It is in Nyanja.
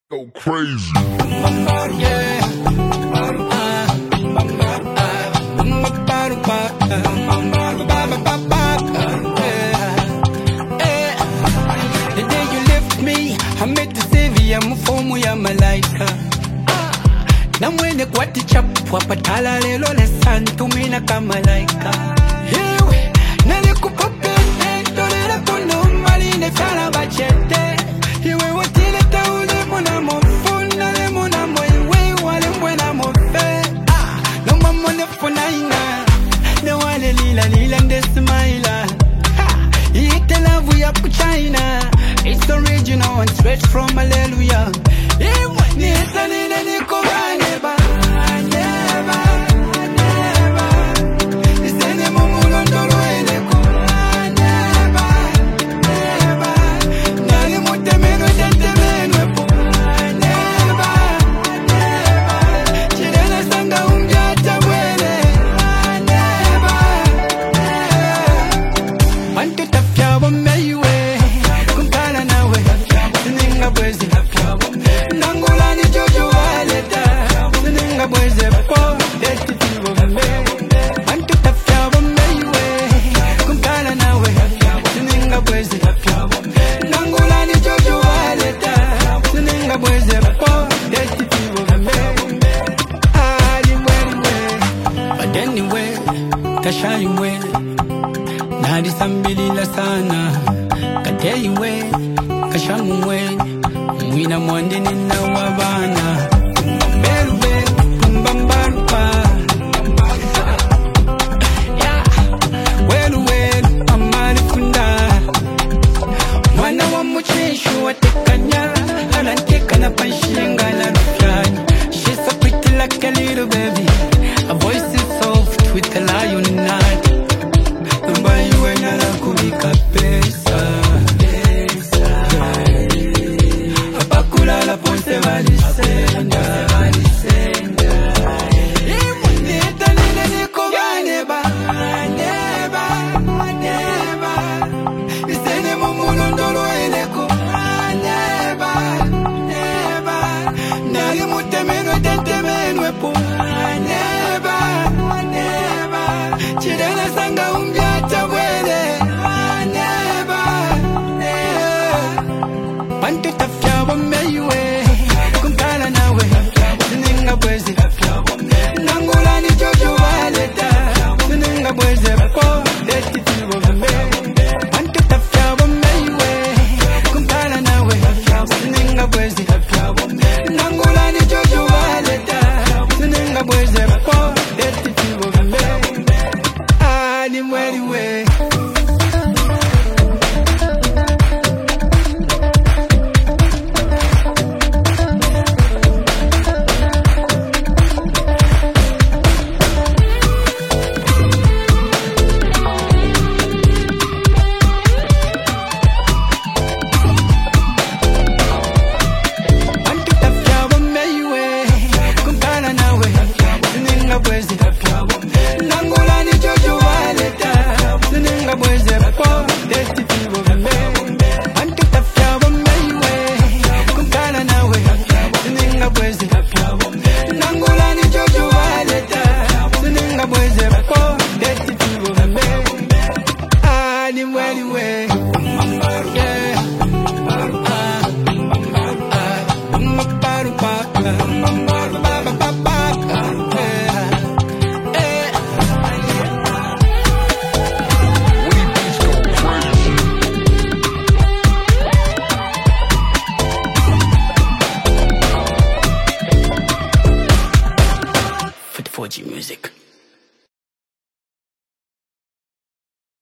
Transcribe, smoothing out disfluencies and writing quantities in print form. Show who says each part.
Speaker 1: Go crazy.
Speaker 2: The day you left me, I met the savior, mfumu ya malaika. Na mwene kwati chapu, wapatala lelo lesantu mina kamalaika. Hiwe, nalikupopete, dolera kono maline fala bachete. Hiwe watile taule muna mofuna, le muna mwewe, wale mwena mofe. No mamo nefuna ina, ne wale lila ndesimaila. Ite love ya China, it's original and straight from Hallelujah. Ni ita nile niko neba, neba. Isene mumulo ndolo eleko, neba, neba. Nali mutemeno jentemeno epo, neba, neba. Chirele sanga umjata wele, neba, neba. Wantu tafya wa meiwe, kumpala nawe, sininga bwezi. Nangulani jojo waleta, sininga bweze po, deti tivo me. Wantu tafya wa meiwe, kumpala nawe, sininga bweze. Nangulani jojo waleta, sininga bweze po, deti tivo me. But anyway, tashayiwe, nadisambilila sana. Kateyiwe, kashamuwe, mwina mwandini na wabana. Berube, mbambarupa. Welu welu, amali kunda. Mwana wa mchishu watekanya, ananteka na panshinga na rufyani. She's so pretty like a little baby. Her voice is soft with a lion in night. Numba iwe na la kubika pesa. Apakula la ponte valisenda. Nita nile niko neba, neba, neba. Isene mumulo ndolo eleko, neba, neba. Nali mutemeno tentemeno epo, neba, neba. Chirele sanga umjata wele, neba, neba. Wantu tafya wa meiwe, kumpala nawe, sininga bwezi. Nangulani jojo waleta, sininga bweze po, deti tivo me. Wantu tafya wa meiwe, kumpala nawe, sininga bwezi. Nangulani jojo waleta, sininga bweze po, deti tivo me. Ni mweli we. Nangulani jojo waleta, sininga bweze po, deti tivo me. Wantu tafya wa meiwe, kumpala nawe, sininga bweze. Nangulani jojo waleta, sininga bweze po, deti tivo me. Ni mweli we. For the 4G music.